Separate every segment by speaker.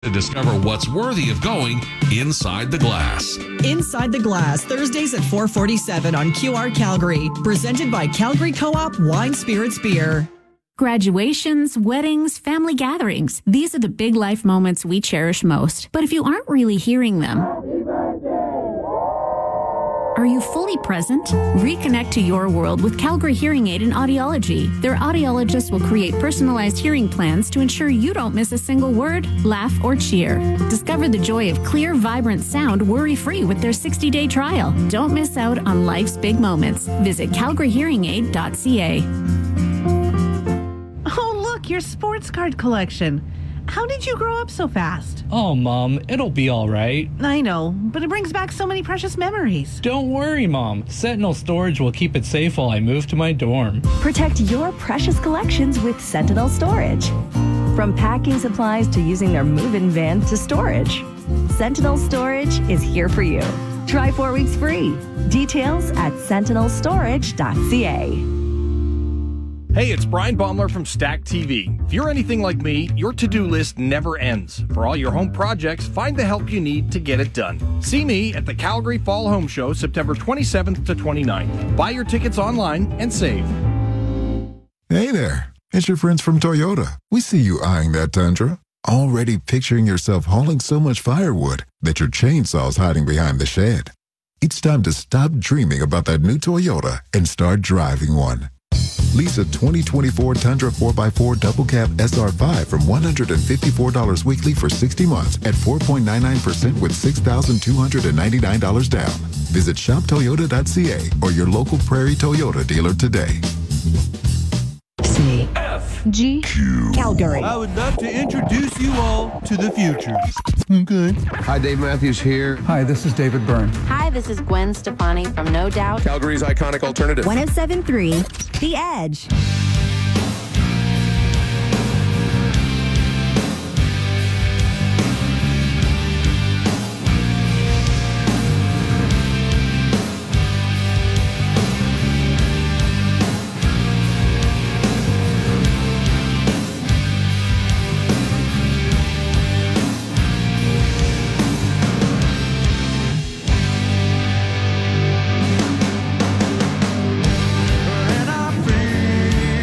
Speaker 1: to discover what's worthy of going inside the glass.
Speaker 2: Inside the Glass, Thursdays at 4:47 on QR Calgary. Presented by Calgary Co-op Wine Spirits Beer.
Speaker 3: Graduations, weddings, family gatherings. These are the big life moments we cherish most. But if you aren't really hearing them, are you fully present? Reconnect to your world with Calgary Hearing Aid and Audiology. Their audiologists will create personalized hearing plans to ensure you don't miss a single word, laugh, or cheer. Discover the joy of clear, vibrant sound worry-free with their 60-day trial. Don't miss out on life's big moments. Visit calgaryhearingaid.ca.
Speaker 4: Oh, look, your sports card collection. How did you grow up so fast?
Speaker 5: Oh, Mom, it'll be all right.
Speaker 4: I know, but it brings back so many precious memories.
Speaker 5: Don't worry, Mom. Sentinel Storage will keep it safe while I move to my dorm.
Speaker 6: Protect your precious collections with Sentinel Storage. From packing supplies to using their move-in van to storage, Sentinel Storage is here for you. Try 4 weeks free. Details at sentinelstorage.ca.
Speaker 7: Hey, it's Brian Baumler from Stack TV. If you're anything like me, your to-do list never ends. For all your home projects, find the help you need to get it done. See me at the Calgary Fall Home Show, September 27th to 29th. Buy your tickets online and save.
Speaker 8: Hey there, it's your friends from Toyota. We see you eyeing that Tundra. Already picturing yourself hauling so much firewood that your chainsaw's hiding behind the shed. It's time to stop dreaming about that new Toyota and start driving one. Lease a 2024 Tundra 4x4 Double Cab SR5 from $154 weekly for 60 months at 4.99% with $6,299 down. Visit shoptoyota.ca or your local Prairie Toyota dealer today.
Speaker 2: G. Calgary.
Speaker 9: I would love to introduce you all to the future.
Speaker 10: Okay. Hi, Dave Matthews here.
Speaker 11: Hi, this is David Byrne.
Speaker 12: Hi, this is Gwen Stefani from No Doubt.
Speaker 13: Calgary's iconic alternative.
Speaker 6: 107.3 The Edge.
Speaker 9: And I feel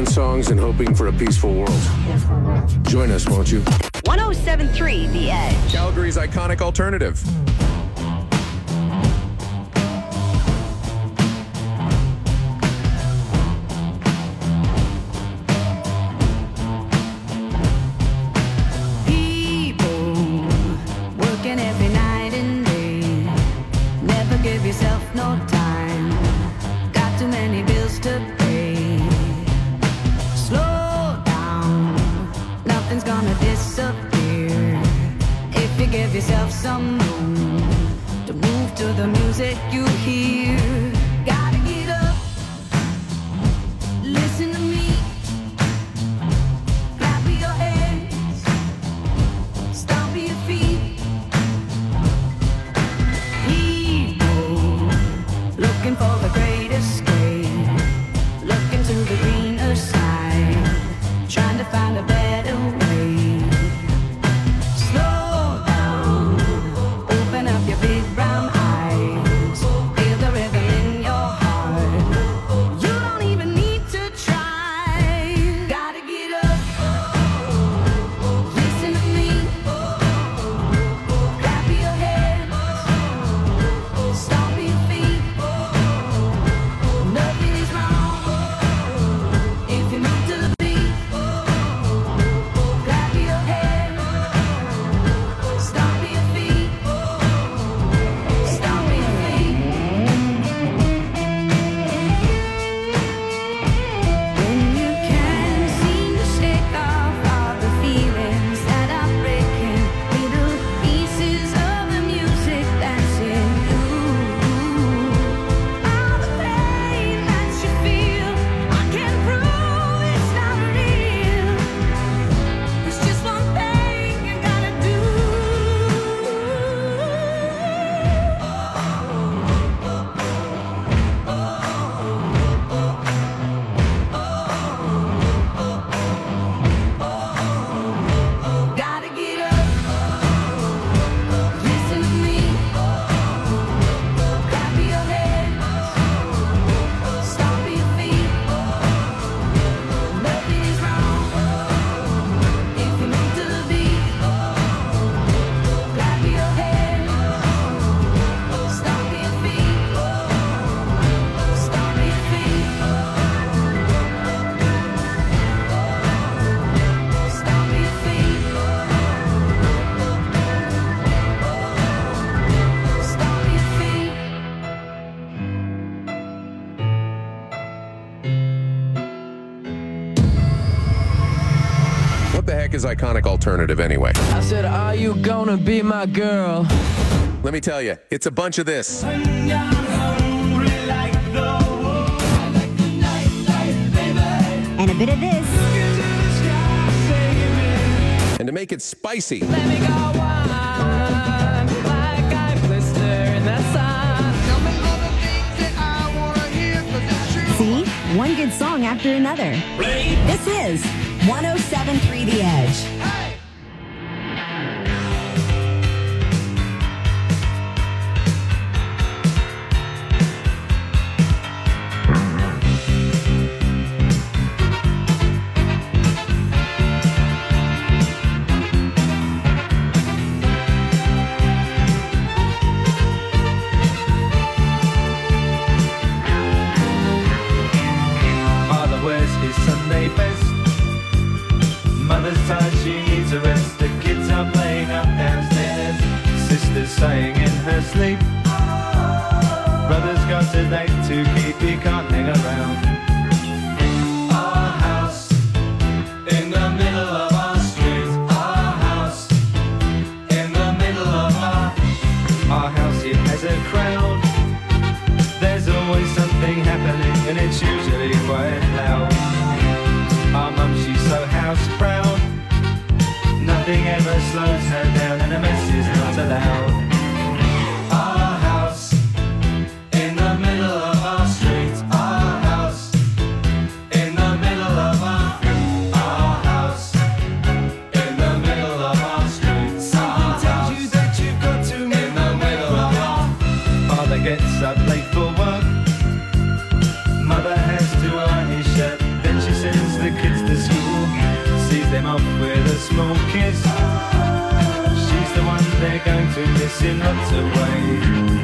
Speaker 10: songs and hoping for a peaceful world. Join us, won't you?
Speaker 6: 107.3 The Edge.
Speaker 10: Calgary's iconic alternative.
Speaker 11: Some room to move to the music you hear. Gotta get up, listen to me, clap your hands, stomp your feet. People looking for the great escape, looking to the greener side, trying to find a better way.
Speaker 10: Is iconic alternative anyway.
Speaker 13: I said, are you gonna be my girl?
Speaker 10: Let me tell you, it's a bunch of this.
Speaker 11: And a bit of this.
Speaker 10: And to make it spicy.
Speaker 13: Let me go on, like I blister in the sun. Tell me all the things that I wanna hear, 'cause it's true.
Speaker 6: See? One good song after another. This is 107.3 The Edge.
Speaker 14: Father wears his Sunday best. Mother's tired, she needs a rest. The kids are playing up downstairs. Sister's sighing in her sleep. Brother's got a date to keep, he can't hang around. Our house in the middle of our street. Our house in the middle of our house, it has a crowd. There's always something happening and it's usually quite loud. Our mum, she's so house proud. Nothing ever slows her down and a mess is not allowed. Our house in the middle of our street. Our house in the middle of our house in the middle of our street. Something tells you that you've got to in the middle of our. Father gets up late for work. Mother has to iron his shirt. Then she sends the off with a small kiss. She's the one they're going to miss in lots of ways.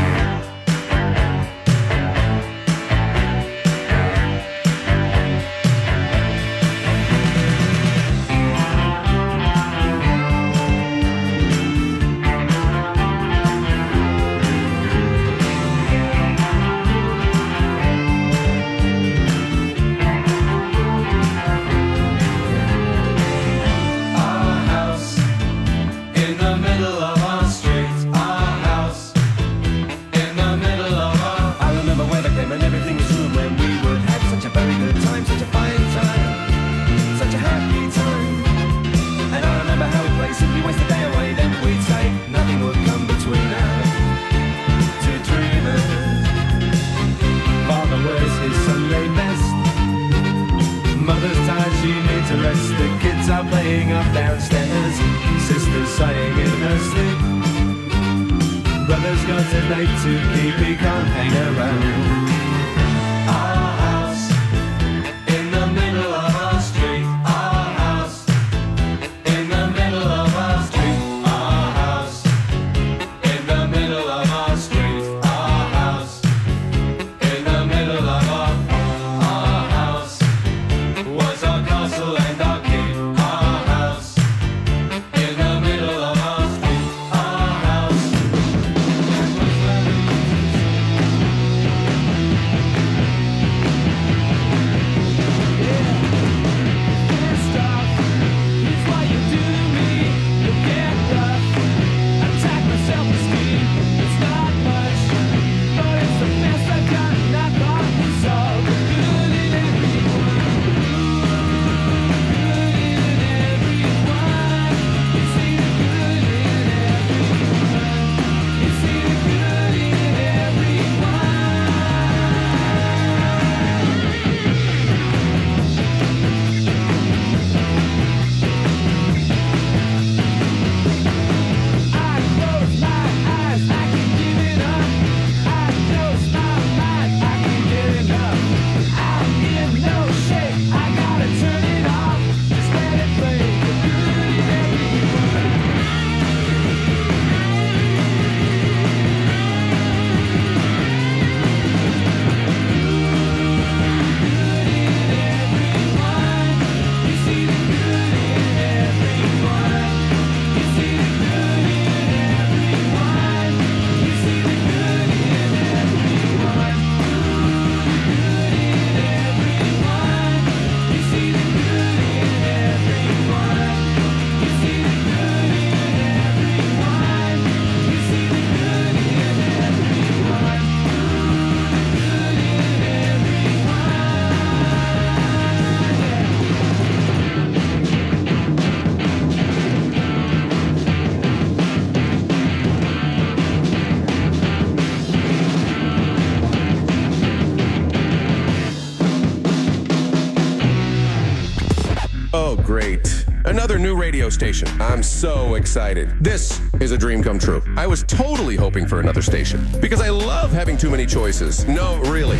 Speaker 10: Another new radio station. I'm so excited. This is a dream come true. I was totally hoping for another station because I love having too many choices. No, really.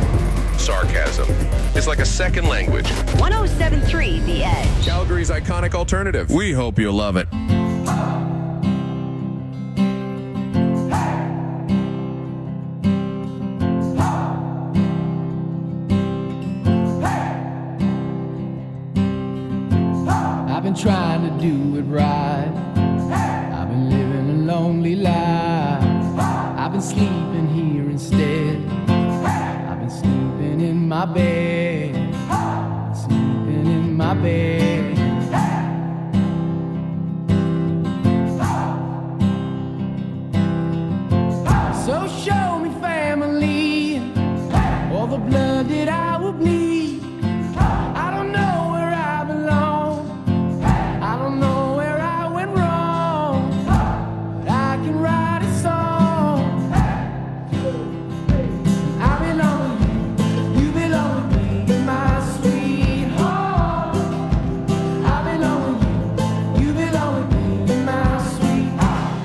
Speaker 10: Sarcasm. It's like a second language.
Speaker 6: 107.3 The Edge.
Speaker 10: Calgary's iconic alternative. We hope you love it.
Speaker 15: Trying to do it right. I've been living a lonely life. I've been sleeping here instead. I've been sleeping in my bed. Sleeping in my bed. So show me family, all the blood that I will bleed. I don't know where I belong. I don't know where I went wrong, but I can write a song. I belong with you, you belong with me, my sweetheart. I belong with you, you belong with me, my sweetheart.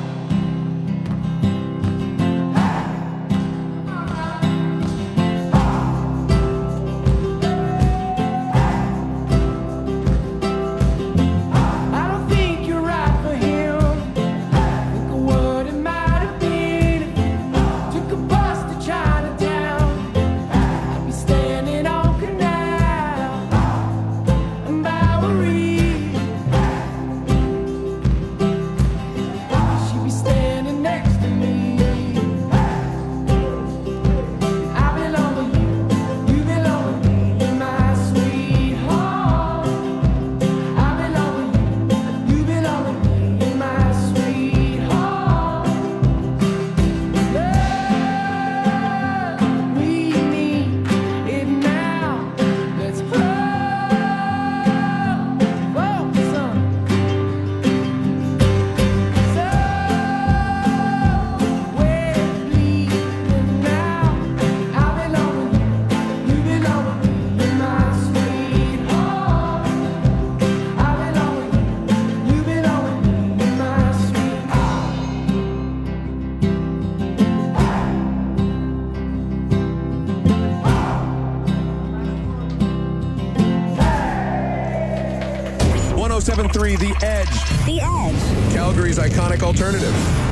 Speaker 10: 97.3 The Edge.
Speaker 6: The Edge.
Speaker 10: Calgary's iconic alternative.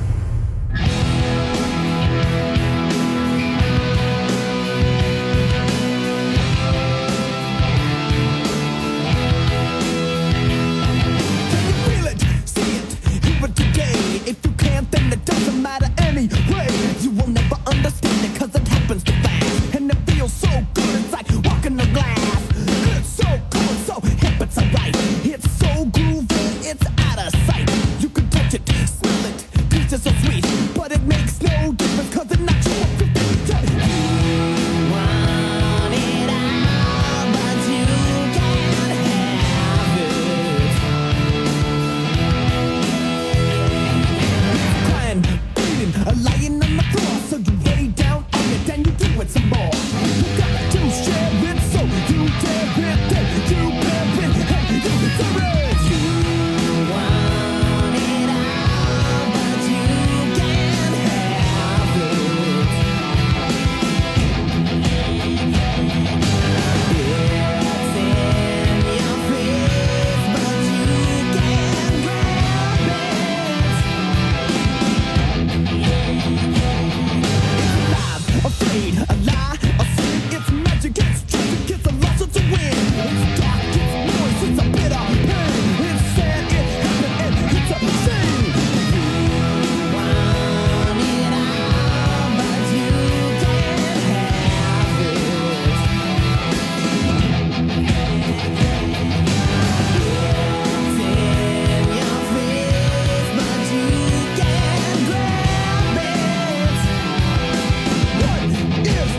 Speaker 15: Feel it, see it, hear it today. If you can't, then it doesn't matter anyway. You will never understand it, cause it happens too fast. And it feels so good, it's like walking on glass. It's so cool, so hip, it's alright. It's so groovy, it's out of sight. You can touch it, smell it, taste it so sweet. But it makes no difference, cause it knocks you off your feet. You want it all, but you can't have it. Crying, bleeding, lying on the floor. So you lay down on it and you do it some more. You got to share it, so you dare it, then you bear it, hey, you deserve it. You want it all, but you can't have it. It's in your face, but you can't grab it. Alive, afraid, a lie, a sin. It's magic, it's tragic, it's a loss, it's a win. It's dark, it's noise, it's a bitter pain. It's sad, it happened, and it's a sin. You want it all, but you can't have it. It's in your face, but you can't grab it. What is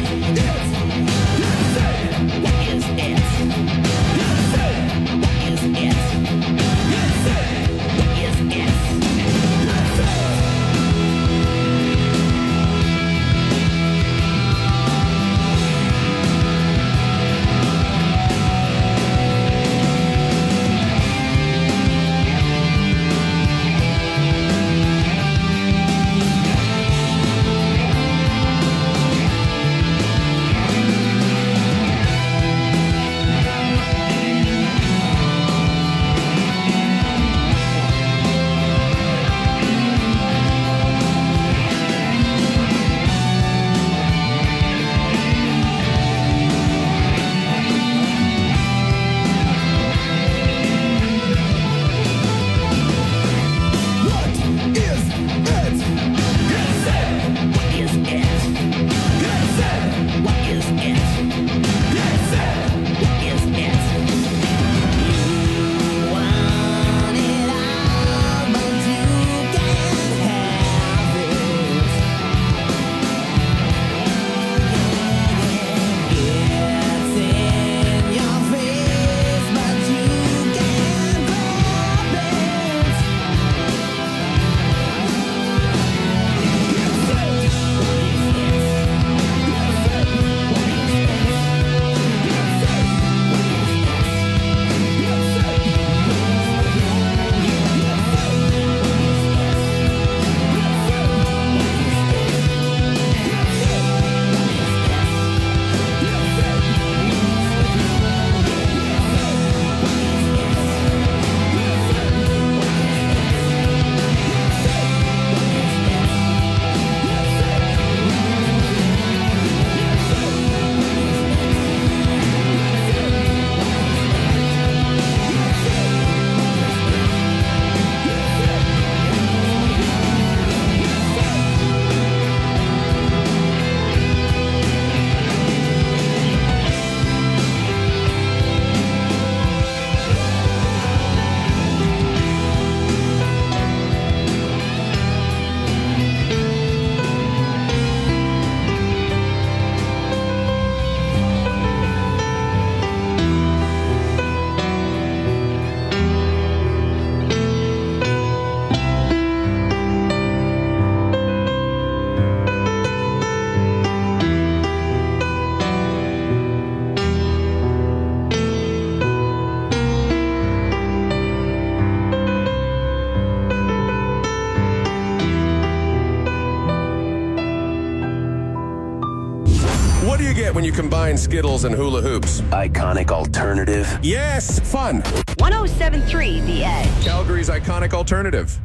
Speaker 10: What do you get when you combine Skittles and hula hoops?
Speaker 16: Iconic alternative.
Speaker 10: Yes, fun.
Speaker 6: 107.3 The Edge.
Speaker 10: Calgary's iconic alternative.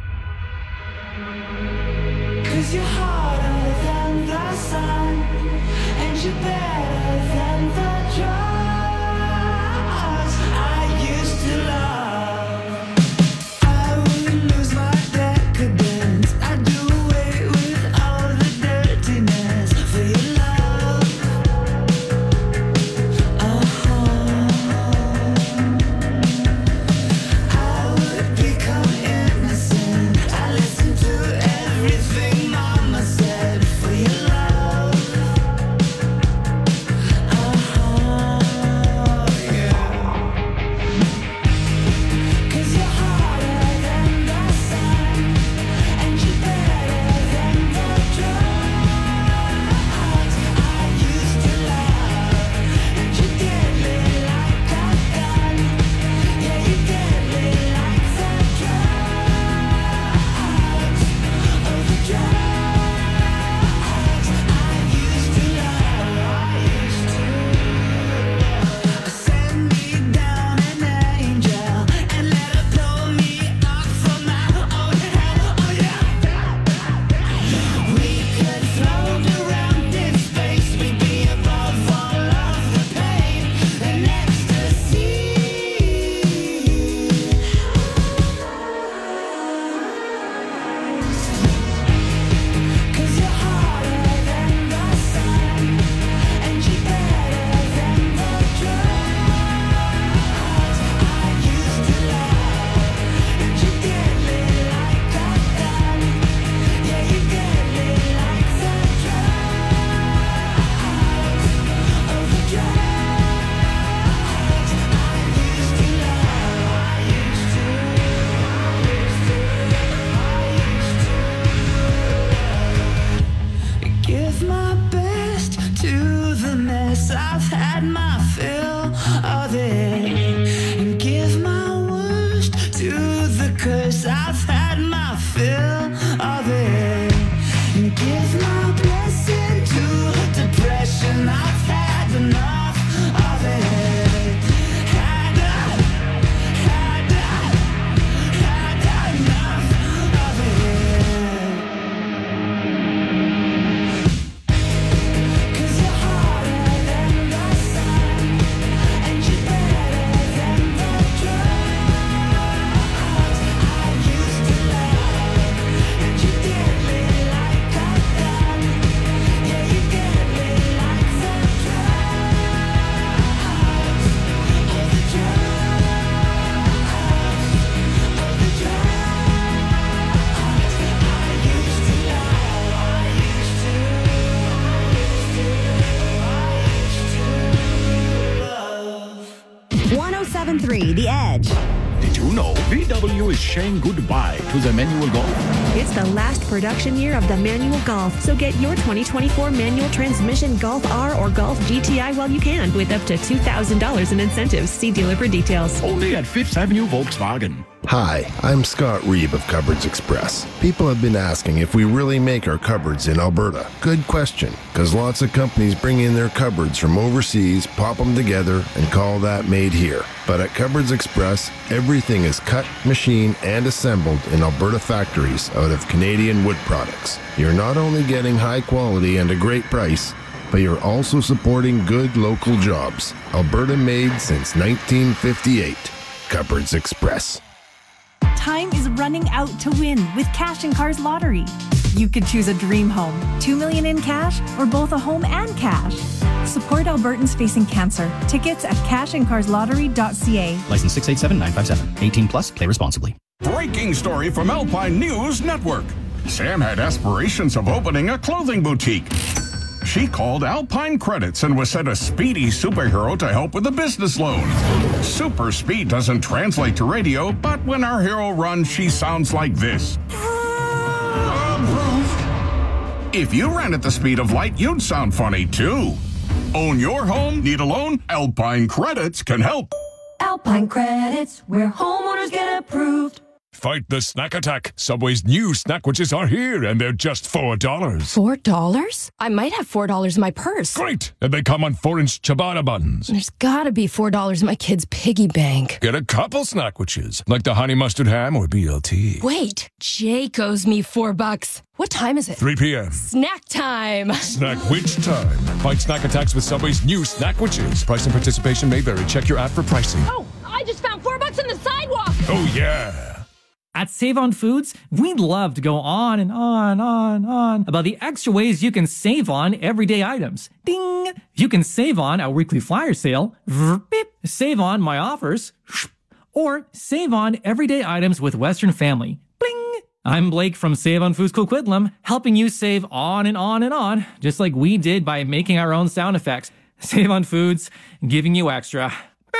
Speaker 15: 'Cause you're harder than the sun, and you're better than the drugs I used to love. I would lose my decadence. I'd do away with all the dirtiness for your love. I would become innocent. I listen to everything Mama said for your love. Yeah. 'Cause you're harder than the sun, and you're better than the drugs I used to love. And you're deadly like a gun. Yeah, you're deadly like the drugs. Oh, the drugs I used to love. Send me down an angel and let her blow me up from my own hell. Oh yeah. We could float around in space. We'd be above all of the pain and ecstasy. 'Cause you're harder than the sun, and you're better than the drugs I used to love. And you're deadly like a gun. Yeah, you're deadly like the drugs. Oh, the drugs I used to love. 'Give my best to the mess. I've had my fill of it. And give my worst to the curse. I've had my fill of it. And give my blessing to depression. I've had enough of it. Had enough of it. 'Cause you're harder than the sun, and you're better than the drugs I used to love. And you're deadly like a gun. Yeah, you're deadly like the drugs. Oh, the drugs. Oh, the drugs I used to love.
Speaker 6: 107.3 The Edge.
Speaker 17: Did you know VW is saying goodbye to the manual Golf?
Speaker 18: It's the last production year of the manual Golf, so get your 2024 manual transmission Golf R or Golf GTI while you can, with up to $2,000 in incentives. See dealer for details.
Speaker 17: Only at 5th Avenue Volkswagen.
Speaker 19: Hi, I'm Scott Reeb of Cupboards Express. People have been asking if we really make our cupboards in Alberta. Good question, because lots of companies bring in their cupboards from overseas, pop them together, and call that made here. But at Cupboards Express, everything is cut, machined, and assembled in Alberta factories out of Canadian wood products. You're not only getting high quality and a great price, but you're also supporting good local jobs. Alberta made since 1958. Cupboards Express.
Speaker 20: Time is running out to win with Cash and Cars Lottery. You could choose a dream home, $2 million in cash, or both a home and cash. Support Albertans facing cancer. Tickets at cashandcarslottery.ca.
Speaker 21: License 687957. 18 plus. Play responsibly.
Speaker 22: Breaking story from Alpine News Network. Sam had aspirations of opening a clothing boutique. She called Alpine Credits and was sent a speedy superhero to help with a business loan. Super speed doesn't translate to radio, but when our hero runs, she sounds like this. If you ran at the speed of light, you'd sound funny too. Own your home? Need a loan? Alpine Credits can help.
Speaker 23: Alpine Credits, where homeowners get approved.
Speaker 17: Fight the snack attack. Subway's new snackwitches are here, and they're just $4.
Speaker 1: $4? I might have $4 in my purse.
Speaker 17: Great! And they come on 4-inch ciabatta buns.
Speaker 1: There's gotta be $4 in my kid's piggy bank.
Speaker 17: Get a couple snackwitches, like the honey mustard ham or BLT.
Speaker 1: Wait, Jake owes me $4. What time is it?
Speaker 17: 3 p.m.
Speaker 1: Snack time.
Speaker 17: Snackwitch time. Fight snack attacks with Subway's new snackwitches. Price and participation may vary. Check your app for pricing.
Speaker 1: Oh, I just found $4 in the sidewalk.
Speaker 17: Oh, yeah.
Speaker 3: At Save on Foods, we'd love to go on and on about the extra ways you can save on everyday items. Ding! You can save on our weekly flyer sale, beep, save on my offers, or save on everyday items with Western Family. Bling! I'm Blake from Save on Foods Coquitlam, helping you save on and on, just like we did by making our own sound effects. Save on Foods, giving you extra.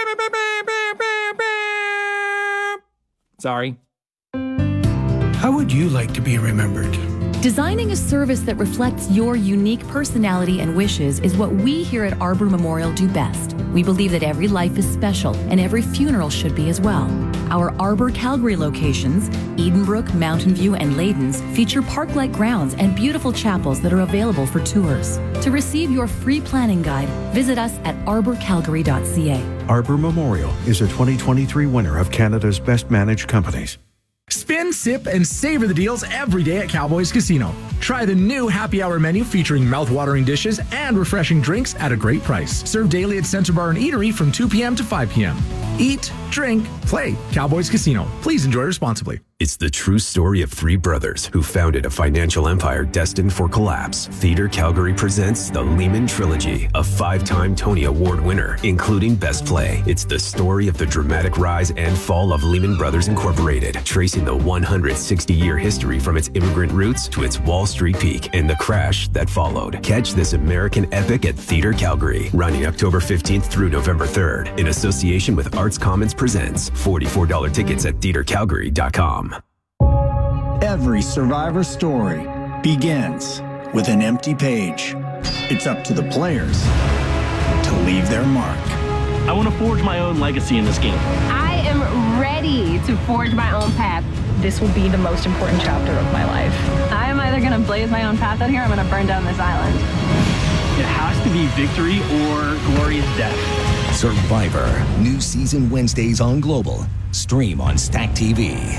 Speaker 3: Sorry.
Speaker 23: How would you like to be remembered?
Speaker 24: Designing a service that reflects your unique personality and wishes is what we here at Arbor Memorial do best. We believe that every life is special and every funeral should be as well. Our Arbor Calgary locations, Edenbrook, Mountain View, and Ladens, feature park-like grounds and beautiful chapels that are available for tours. To receive your free planning guide, visit us at arborcalgary.ca.
Speaker 25: Arbor Memorial is a 2023 winner of Canada's Best Managed Companies.
Speaker 26: Spin, sip, and savor the deals every day at Cowboys Casino. Try the new happy hour menu featuring mouth-watering dishes and refreshing drinks at a great price. Served daily at Center Bar and Eatery from 2 p.m. to 5 p.m. Eat, drink, play. Cowboys Casino. Please enjoy responsibly.
Speaker 16: It's the true story of three brothers who founded a financial empire destined for collapse. Theater Calgary presents the Lehman Trilogy, a 5-time Tony Award winner, including Best Play. It's the story of the dramatic rise and fall of Lehman Brothers Incorporated, tracing the 160-year history from its immigrant roots to its Wall Street peak and the crash that followed. Catch this American epic at Theater Calgary, running October 15th through November 3rd, in association with Arts Commons Presents. $44 tickets at theatercalgary.com.
Speaker 27: Every survivor story begins with an empty page. It's up to the players to leave their mark.
Speaker 28: I want to forge my own legacy in this game.
Speaker 29: I am ready to forge my own path.
Speaker 30: This will be the most important chapter of my life.
Speaker 29: I am either going to blaze my own path out here or I'm going to burn down this island.
Speaker 28: It has to be victory or glorious death.
Speaker 31: Survivor. New season Wednesdays on Global. Stream on Stack TV.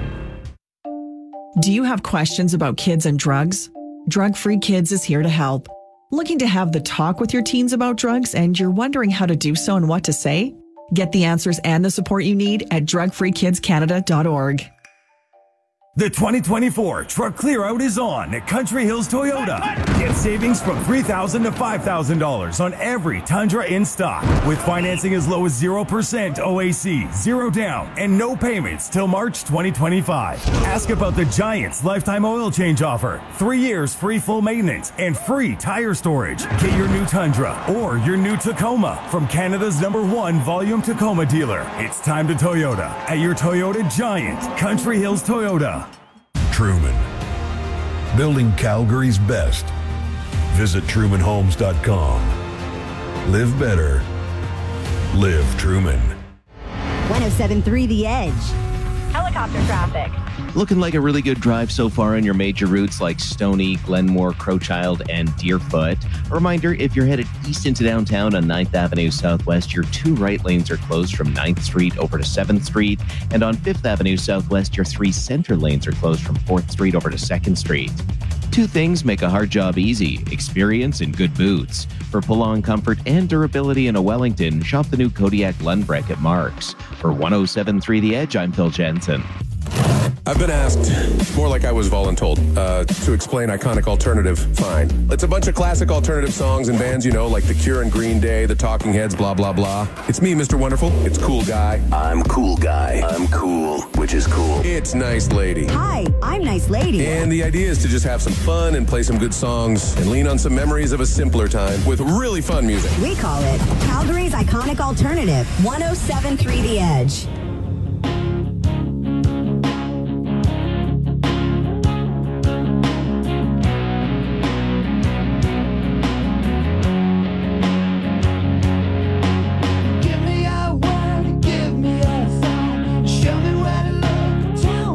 Speaker 2: Do you have questions about kids and drugs? Drug Free Kids is here to help. Looking to have the talk with your teens about drugs and you're wondering how to do so and what to say? Get the answers and the support you need at drugfreekidscanada.org.
Speaker 32: The 2024 Truck Clear-Out is on at Country Hills Toyota. Get savings from $3,000 to $5,000 on every Tundra in stock, with financing as low as 0% OAC, 0 down, and no payments till March 2025. Ask about the Giants lifetime oil change offer, 3 years free full maintenance, and free tire storage. Get your new Tundra or your new Tacoma from Canada's #1 volume Tacoma dealer. It's time to Toyota at your Toyota Giant, Country Hills Toyota.
Speaker 33: Truman. Building Calgary's best. Visit TrumanHomes.com. Live better. Live Truman.
Speaker 34: 107.3 The Edge.
Speaker 35: Helicopter traffic.
Speaker 36: Looking like a really good drive so far on your major routes like Stony, Glenmore, Crowchild, and Deerfoot. A reminder, if you're headed east into downtown on 9th Avenue Southwest, your 2 right lanes are closed from 9th Street over to 7th Street. And on 5th Avenue Southwest, your 3 center lanes are closed from 4th Street over to 2nd Street. 2 things make a hard job easy: experience and good boots. For pull-on comfort and durability in a Wellington, shop the new Kodiak Lundbreck at Mark's. For 107.3 The Edge, I'm Phil Jensen.
Speaker 10: I've been asked, more like I was voluntold, to explain iconic alternative. Fine. It's a bunch of classic alternative songs and bands, you know, like The Cure and Green Day, The Talking Heads, blah, blah, blah. It's me, Mr. Wonderful. It's Cool Guy.
Speaker 16: I'm Cool Guy. I'm cool, which is cool.
Speaker 10: It's Nice Lady.
Speaker 34: Hi, I'm Nice Lady.
Speaker 10: And the idea is to just have some fun and play some good songs and lean on some memories of a simpler time with really fun music.
Speaker 34: We call it Calgary's iconic alternative. 107.3 The Edge.
Speaker 15: Give me a word, give me a song. Show me where to look, tell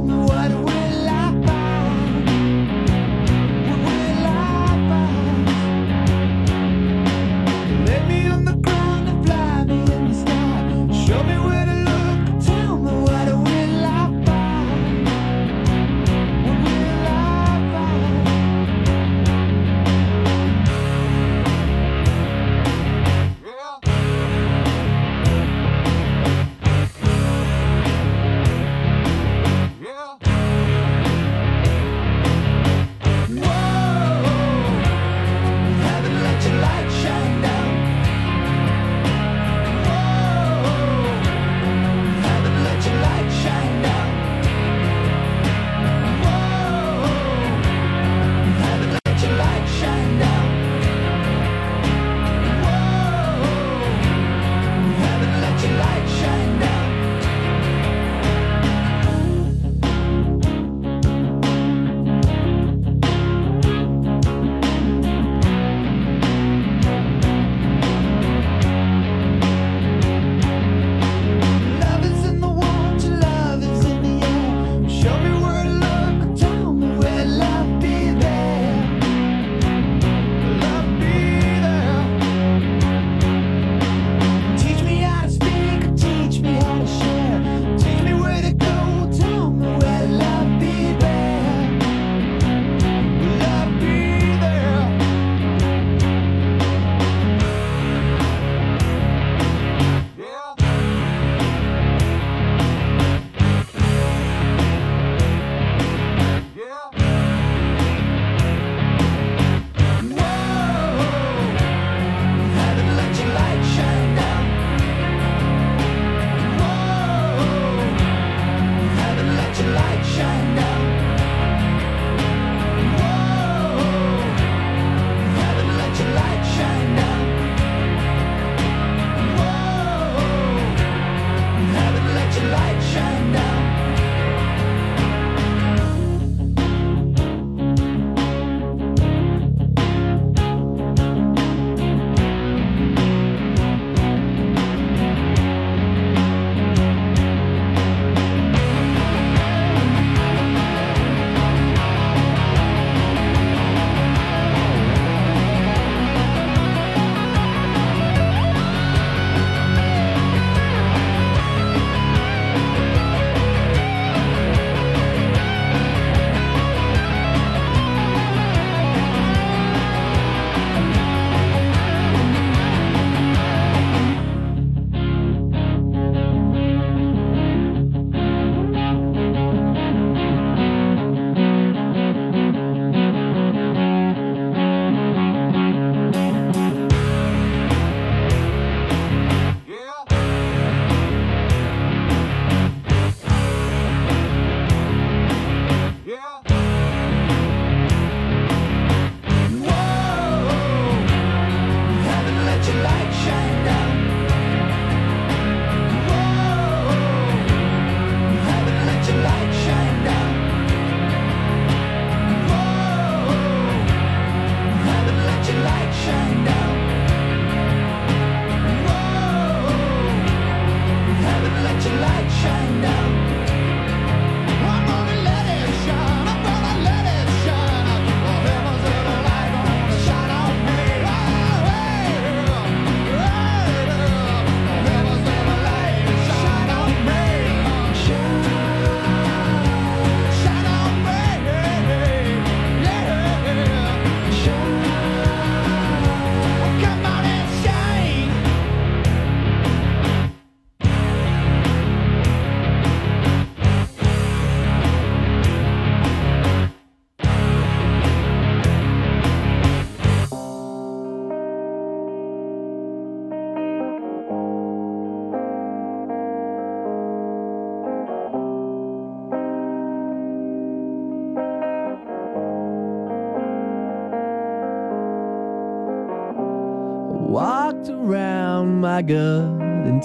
Speaker 1: walked around my good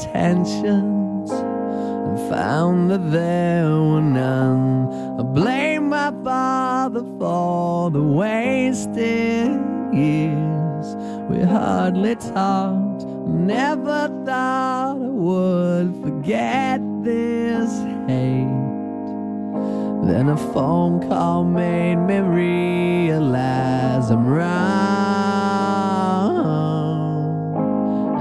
Speaker 1: intentions and found that there were none. I blame my father for the wasted years. We hardly talked, never thought I would forget this hate. Then a phone call made me realize I'm wrong.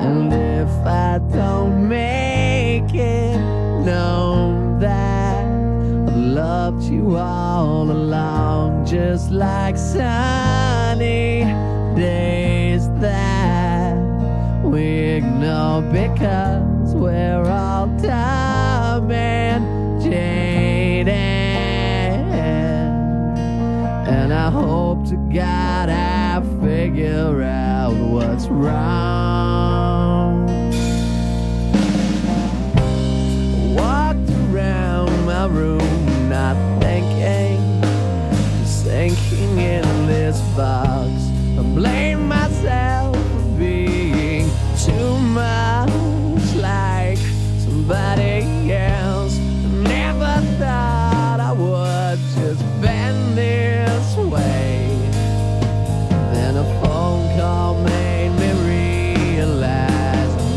Speaker 1: just like sunny days that we ignore because we're all dumb and jaded. And I hope to God I figure out what's wrong. Walked around my room not thinking, just sinking in this box. I blame myself for being too much like somebody else. Never thought I would just bend this way. Then a phone call made me realize I'm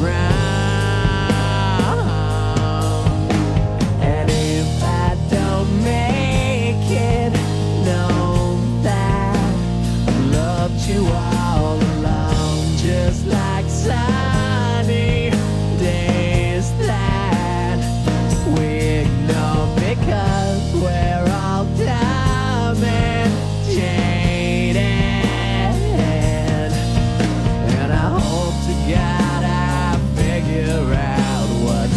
Speaker 1: wrong. And if I don't make it, know that I loved you all along, just like sunny days that we ignore because we're all dumb and jaded. And I hope to God I figure out what's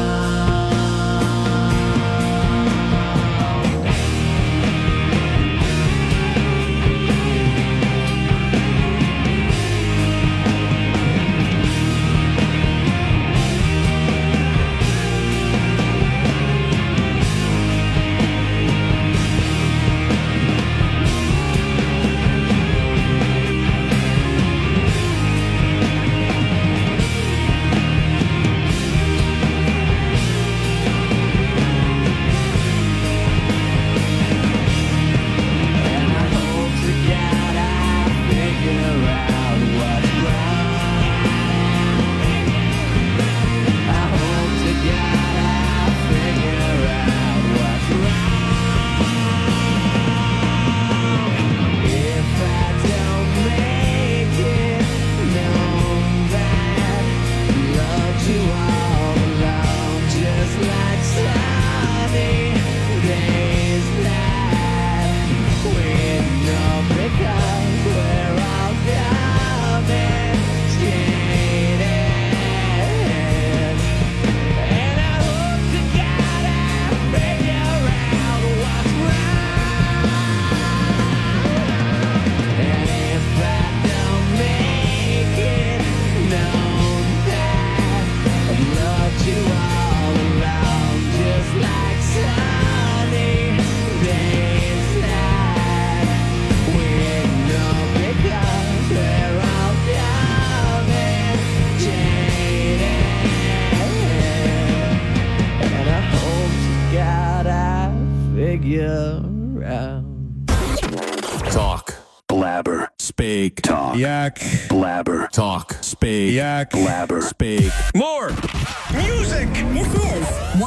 Speaker 10: Talk.
Speaker 4: Blabber.
Speaker 10: Speak.
Speaker 4: Talk.
Speaker 10: Yak.
Speaker 4: Blabber.
Speaker 10: Talk. Speak.
Speaker 4: Yak. Blabber.
Speaker 10: Speak. More.
Speaker 4: Music.
Speaker 34: This is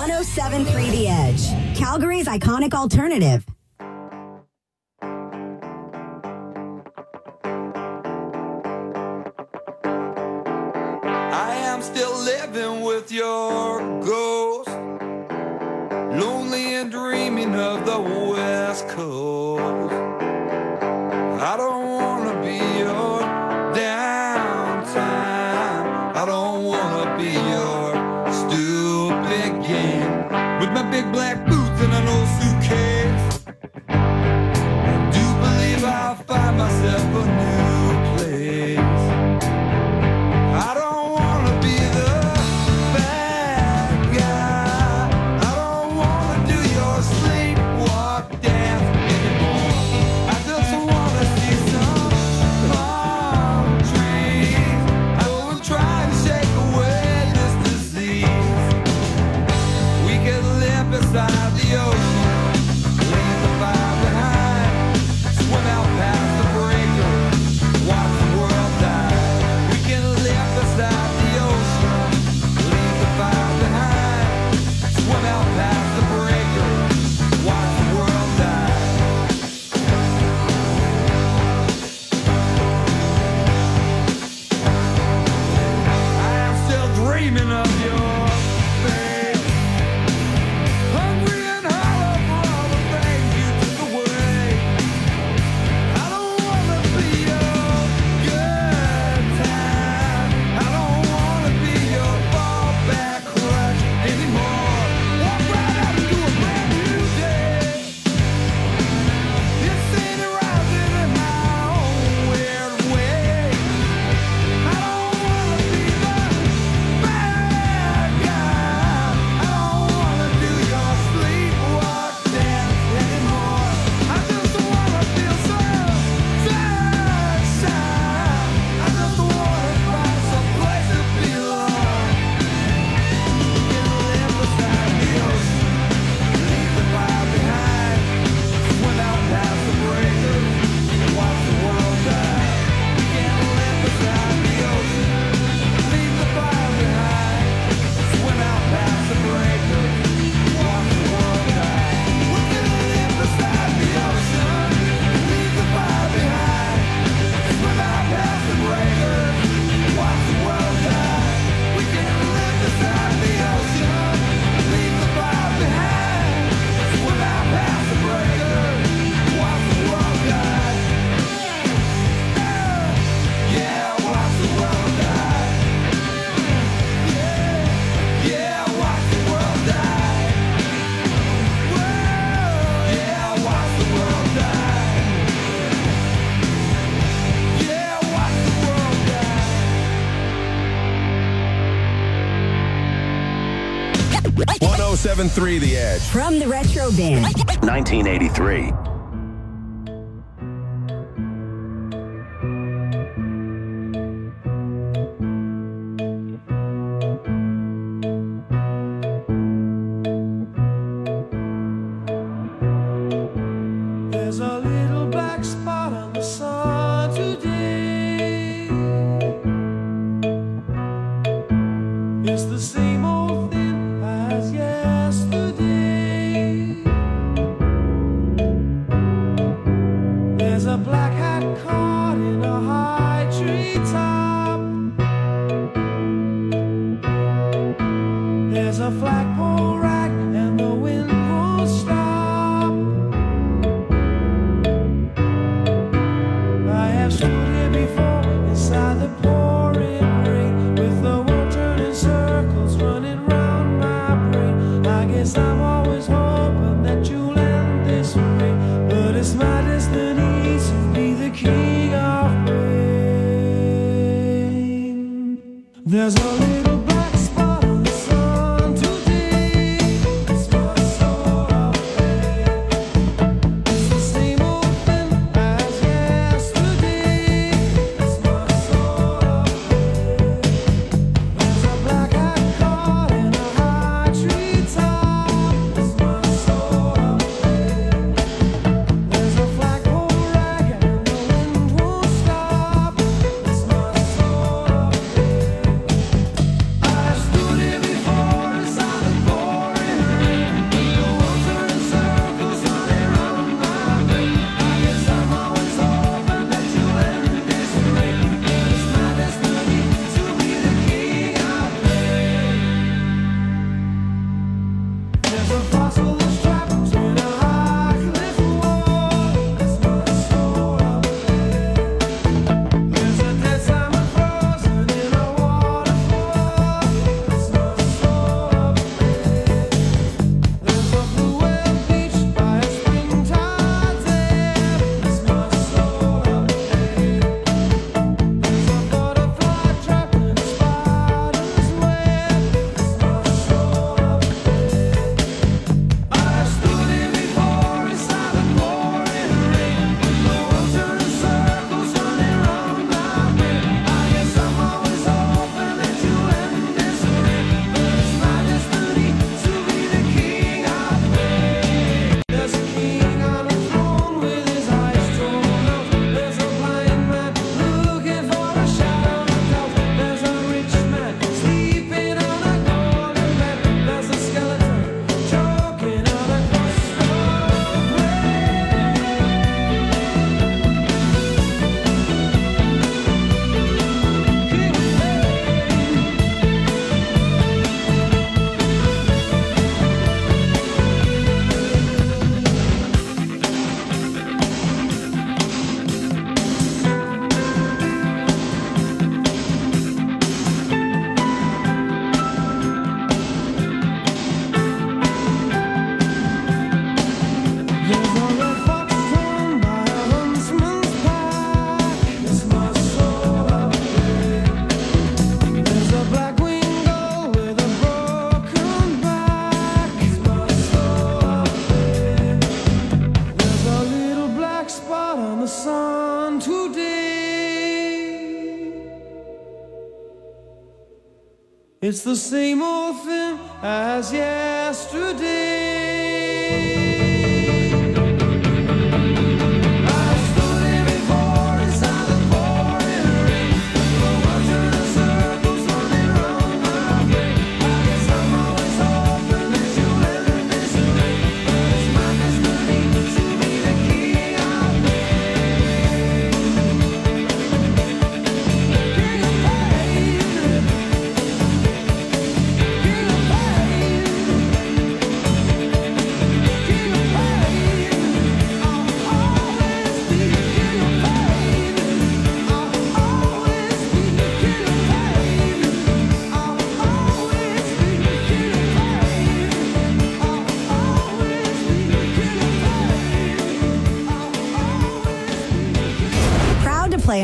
Speaker 34: 107.3 The Edge, Calgary's iconic alternative.
Speaker 15: I am still living with your ghost, lonely and dreaming of the West Coast. I don't wanna be your downtime. I don't wanna be your stupid game with my big black boots and an old suitcase. I do believe I'll find myself a new place. I don't wanna be the bad guy. I don't wanna do your sleepwalk dance anymore. I just wanna see some palm trees. I will try to shake away this disease. We could live beside the ocean, leave the fire behind, swim out past the breaker, watch the world die. We can live beside the ocean, leave the fire behind, swim out past the breaker, watch the world die. I am still dreaming of your face, hungry and hollow for all the things you took away.
Speaker 10: 107.3 The Edge.
Speaker 34: From the Retro Bin.
Speaker 4: 1983.
Speaker 15: There's a little black spot on the sun today. It's the same old thing as yesterday. There's a black hat caught in a high tree top. There's a flagpole rack and the wind won't stop. I have stood here before inside the pouring rain, with the world turning circles running round my brain. I guess I'm always hoping that you'll end this way, but it's my destiny to be the king of rain. There's a little black spot on the sun today. It's my soul of pain. It's the same old thing as yesterday. It's my soul of pain. There's a black hat caught in a high tree top. It's my soul of pain. There's a flagpole rag and the wind won't stop. It's my soul of pain. I stood here before inside the pouring rain, with the world turning circles running round my brain. I guess I'm always hoping that you'll end this rain, but it's my destiny to be the king of rain. There's a fossil that's trapped in a high cliff wall. It's my soul of pain. There's a dead salmon frozen in a waterfall. It's my soul of pain. There's a blue whale beached by a springtide dam. It's my soul of pain. There's a butterfly trapped in a spider's web. It's my soul of pain. I stood here before inside the pouring rain, with the world turning circles running round my brain. I guess I'm always hoping that you'll end this rain, but it's my destiny to be the king of rain. There's a king on a throne with his eyes drawn out. There's a blind man looking for a shadow of doubt. There's a rich man sleeping on a golden bed. There's a skeleton choking on a crust of bread. King of There's a red fox torn by a huntsman's pack. It's my soul of pain. There's a black winged gull with a broken back. It's my soul of pain. There's a little black spot on the sun today. It's the same old thing as yesterday. I stood here before inside the pouring rain, with the world turning circles running round my brain. I guess I'm always hoping that you'll end this rain, but it's my destiny to be the king of rain. King of pain. King of pain.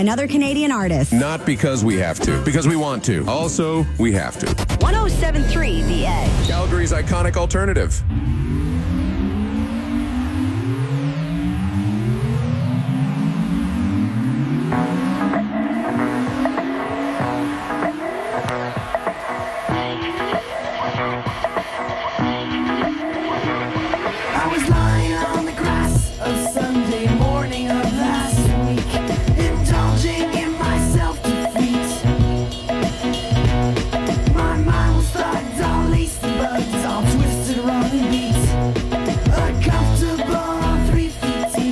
Speaker 34: another Canadian artist.
Speaker 10: Not because we have to, because we want to. Also, we have to.
Speaker 34: 107.3 The Edge.
Speaker 10: Calgary's iconic alternative.
Speaker 15: I was lying on the grass of Sunday morning of last week, indulging in my self-defeat. My mind was thugged, all laced and bugged, all twisted, wrong and beat. Uncomfortable, 3 feet deep.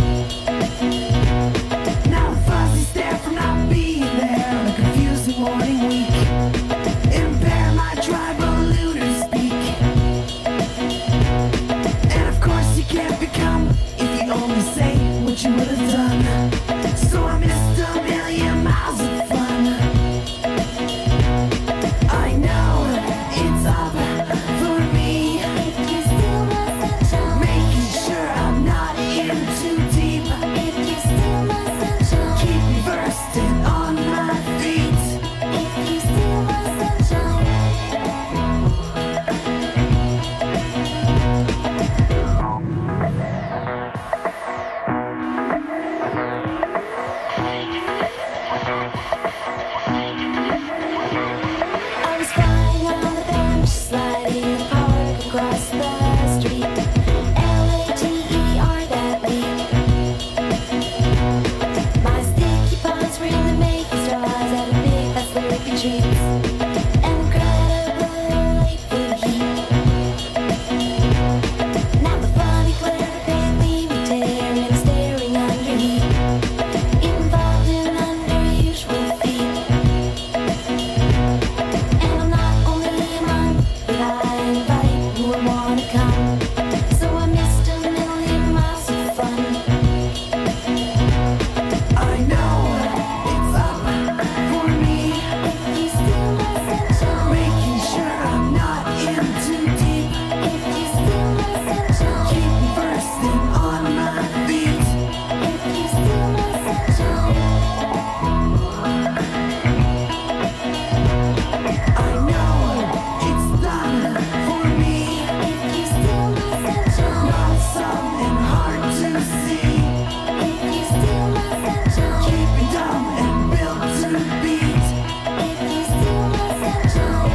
Speaker 15: Now the fuzzy stare from not being there on a confusing morning week. Impair my tribal lunar speak. And of course you can't become if you only say what you would have done. So I missed a million miles of fun. I know it's up for me, making sure I'm not in too deep. Keep me versed and on my feet.
Speaker 3: I was flying on the bench, sliding in the park across the street. Later that week. My sticky paws were in the making straws at a big fat slurpy treats. Incredible late food heat. Now the funny glare of me tearing and staring under heat. Involved in unusual feet. And I'm not only among, but I invite who would wanna come. So I missed a million miles of fun.
Speaker 15: I know it's up for me,
Speaker 3: If you steal my sunshine,
Speaker 15: making sure I'm not in too deep.
Speaker 3: if you steal my sunshine,
Speaker 15: Keep me versed and on my feet.
Speaker 3: if you steal my sunshine,
Speaker 15: I know it's done for me.
Speaker 3: if you steal my sunshine,
Speaker 15: Not something hard to see.
Speaker 3: if you steal my sunshine,
Speaker 15: Keep me dumb and built to beat.
Speaker 3: if you steal my sunshine,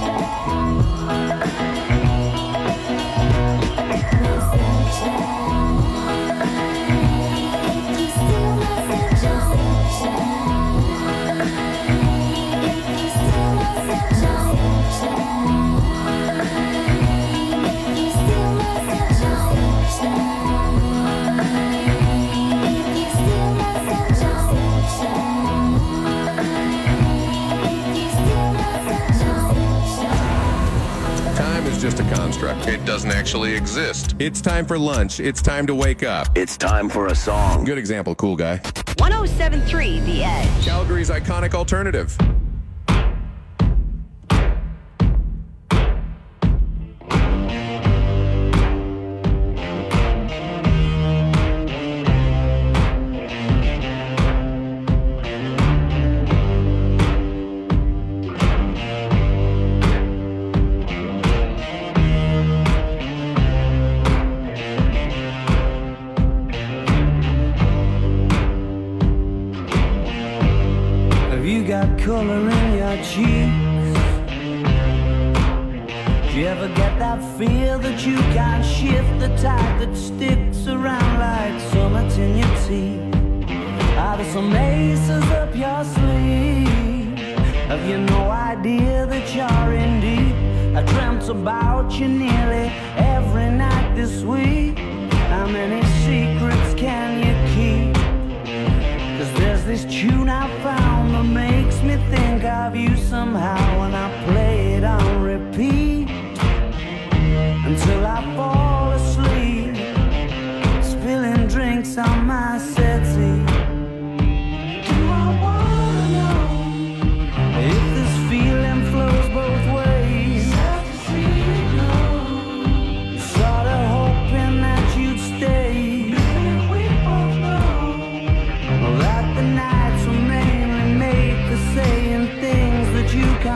Speaker 3: my sunshine, if you steal my sunshine, if you steal my sunshine, if you steal my
Speaker 10: Time is just a construct. It doesn't actually exist. It's time for lunch. It's time to wake up.
Speaker 4: It's time for a song.
Speaker 10: Good example, cool guy.
Speaker 34: 107.3 The Edge.
Speaker 10: Calgary's iconic alternative.
Speaker 1: Have you got color in your cheeks? Do you ever get that feel that you can't shift, the tide that sticks around like summits in your teeth? Are there some aces up your sleeve? Have you no idea that you're in deep? I dreamt about you nearly every night this week. How many secrets can you keep? 'Cause there's this tune I found that makes me think of you somehow, and I play it on repeat until I fall asleep, spilling drinks on my settee. Do I wanna know if this feeling flows both ways? Sorta hoping that you'd stay. We both know that the nights when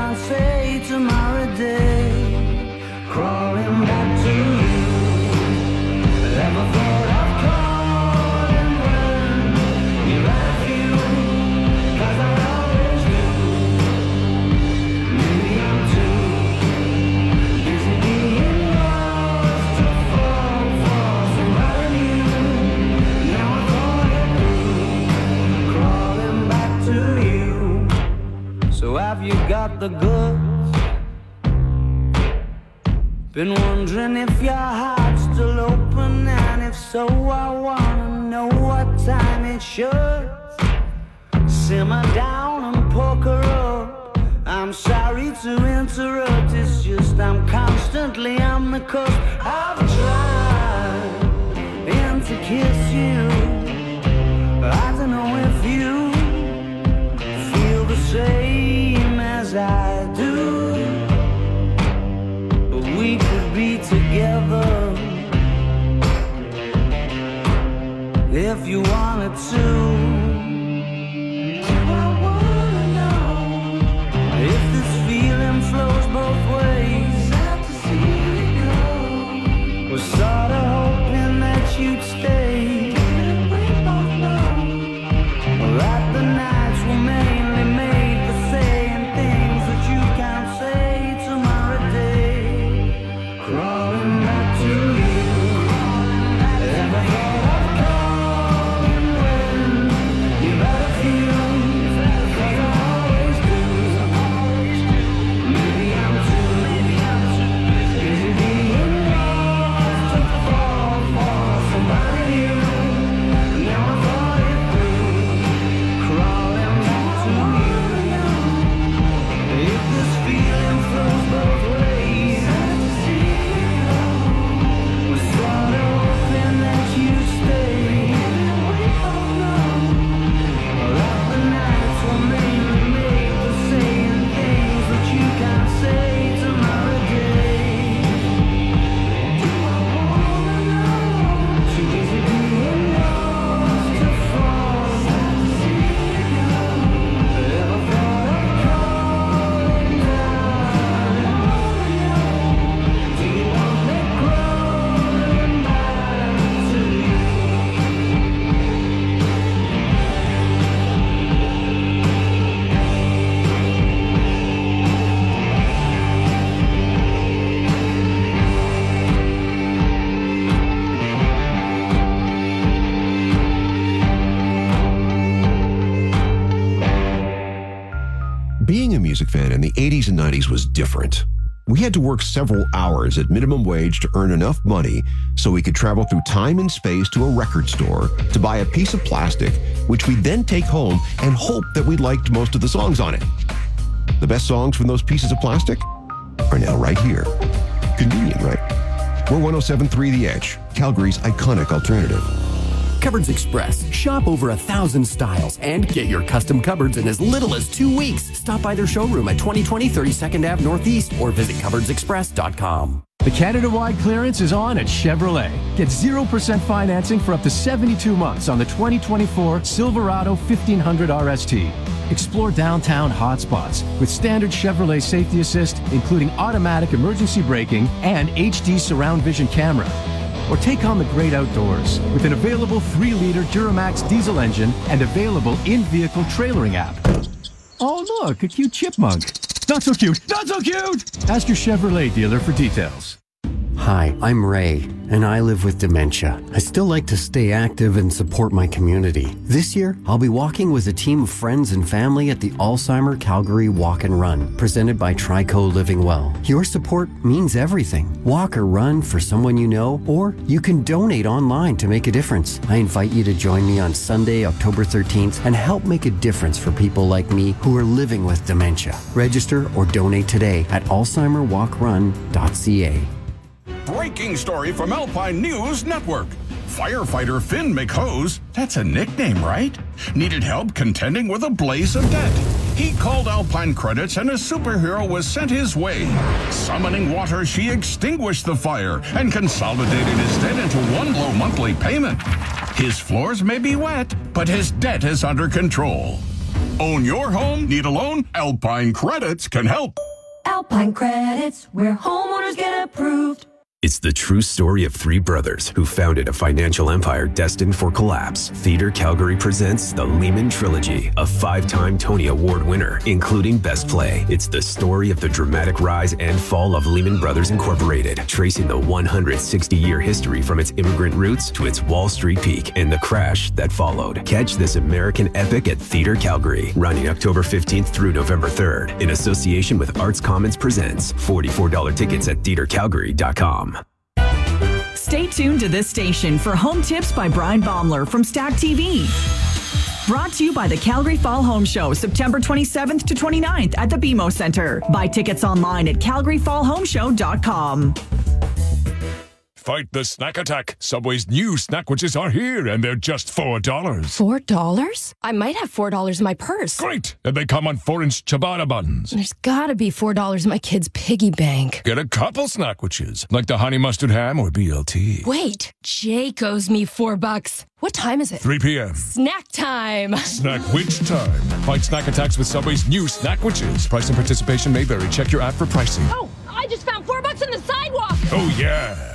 Speaker 1: can't say tomorrow day. Crawling back to you. Ever thought of calling when you left you? 'Cause I always do. Maybe I'm too busy being lost to fall for somebody new. Now I thought it through. Crawling back to you. So have you got the goods? Been wondering if your heart's still open, and if so, I wanna know what time it should. Simmer down and poker up. I'm sorry to interrupt, it's just I'm constantly on the cusp. I've tried and to kiss you. I don't know if you feel the same as I do. We could be together if you wanted to. I wanna know if this feeling flows both ways. Sad to see it go. Was sorta hoping that you'd stay. We both know that the nights were mainly made for saying things that you can't say tomorrow day. Crawling back to you. Ever thought of calling when you better feel? 'Cause I always do. Maybe I'm too busy being lost to fall for somebody new. Now I thought it through. Crawling back to you. If this feeling flows both ways, was sort of hoping that you'd stay. We both know that the nights were mainly made for saying things that you can't say tomorrow day. Do I wanna know? Too busy being lost to fall. Ever thought of calling down? Do you want me crawling back to you?
Speaker 5: Being a music fan in the 80s and 90s was different. We had to work several hours at minimum wage to earn enough money so we could travel through time and space to a record store to buy a piece of plastic, which we'd then take home and hope that we liked most of the songs on it. The best songs from those pieces of plastic are now right here. Convenient, right? We're 107.3 The Edge, Calgary's iconic alternative.
Speaker 6: Cupboards Express. Shop over 1,000 styles and get your custom cupboards in as little as 2 weeks. Stop by their showroom at 2020 32nd Ave Northeast or visit cupboardsexpress.com.
Speaker 7: The Canada-wide clearance is on at Chevrolet. Get 0% financing for up to 72 months on the 2024 Silverado 1500 RST. Explore downtown hotspots with standard Chevrolet Safety Assist, including automatic emergency braking and HD surround vision camera. Or take on the great outdoors with an available 3-liter Duramax diesel engine and available in-vehicle trailering app. Oh, look, a cute chipmunk. Not so cute, not so cute! Ask your Chevrolet dealer for details.
Speaker 6: Hi, I'm Ray, and I live with dementia. I still like to stay active and support my community. This year, I'll be walking with a team of friends and family at the Alzheimer Calgary Walk and Run, presented by Trico Living Well. Your support means everything. Walk or run for someone you know, or you can donate online to make a difference. I invite you to join me on Sunday, October 13th, and help make a difference for people like me who are living with dementia. Register or donate today at alzheimerwalkrun.ca.
Speaker 8: Breaking story from Alpine News Network. Firefighter Finn McHose, that's a nickname, right? Needed help contending with a blaze of debt. He called Alpine Credits and a superhero was sent his way. Summoning water, she extinguished the fire and consolidated his debt into one low monthly payment. His floors may be wet, but his debt is under control. Own your home? Need a loan? Alpine Credits can help.
Speaker 9: Alpine Credits, where homeowners get approved.
Speaker 16: It's the true story of three brothers who founded a financial empire destined for collapse. Theater Calgary presents the Lehman Trilogy, a 5-time Tony Award winner, including Best Play. It's the story of the dramatic rise and fall of Lehman Brothers Incorporated, tracing the 160-year history from its immigrant roots to its Wall Street peak and the crash that followed. Catch this American epic at Theater Calgary, running October 15th through November 3rd, in association with Arts Commons Presents. $44 tickets at theatercalgary.com.
Speaker 2: Stay tuned to this station for home tips by Brian Baumler from Stack TV. Brought to you by the Calgary Fall Home Show, September 27th to 29th at the BMO Center. Buy tickets online at calgaryfallhomeshow.com.
Speaker 11: Fight the snack attack. Subway's new snackwitches are here, and they're just $4.
Speaker 12: $4? I might have $4 in my purse.
Speaker 11: Great! And they come on 4-inch ciabatta buns.
Speaker 12: There's gotta be $4 in my kid's piggy bank.
Speaker 11: Get a couple snackwitches, like the honey mustard ham or BLT.
Speaker 12: Wait, Jake owes me $4. What time is it?
Speaker 11: 3 p.m.
Speaker 12: Snack time.
Speaker 11: Snackwitch time. Fight snack attacks with Subway's new snackwitches. Price and participation may vary. Check your app for pricing.
Speaker 12: Oh, I just found $4 in the sidewalk.
Speaker 11: Oh, yeah.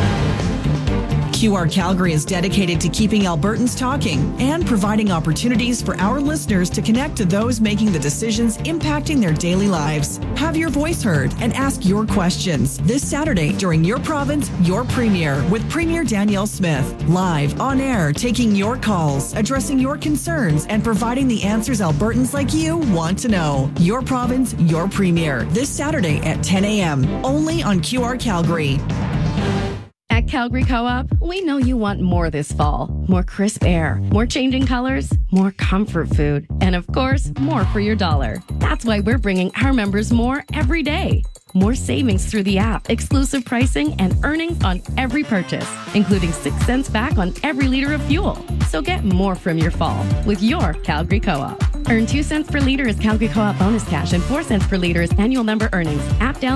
Speaker 2: QR Calgary is dedicated to keeping Albertans talking and providing opportunities for our listeners to connect to those making the decisions impacting their daily lives. Have your voice heard and ask your questions this Saturday during Your Province, Your Premier with Premier Danielle Smith. Live on air, taking your calls, addressing your concerns, and providing the answers Albertans like you want to know. Your Province, Your Premier this Saturday at 10 a.m. only on QR Calgary.
Speaker 13: At Calgary Co-op, we know you want more this fall. More crisp air, more changing colors, more comfort food, and of course, more for your dollar. That's why we're bringing our members more every day. More savings through the app, exclusive pricing, and earnings on every purchase, including 6 cents back on every liter of fuel. So get more from your fall with your Calgary Co-op. Earn 2 cents per liter as Calgary Co-op bonus cash and 4 cents per liter as annual member earnings. App down.